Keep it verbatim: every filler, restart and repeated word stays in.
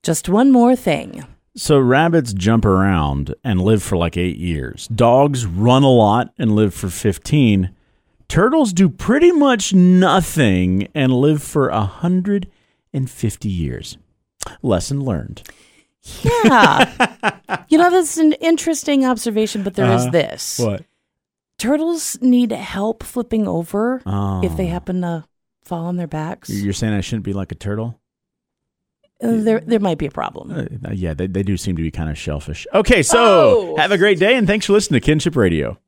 Just one more thing. So rabbits jump around and live for like eight years. Dogs run a lot and live for fifteen. Turtles do pretty much nothing and live for one hundred fifty years. Lesson learned. Yeah. You know, that's an interesting observation, but there uh, is this. What? Turtles need help flipping over oh. if they happen to fall on their backs. You're saying I shouldn't be like a turtle? Uh, there there might be a problem. Uh, yeah, they, they do seem to be kind of shellfish. Okay, so oh. have a great day, and thanks for listening to Kinship Radio.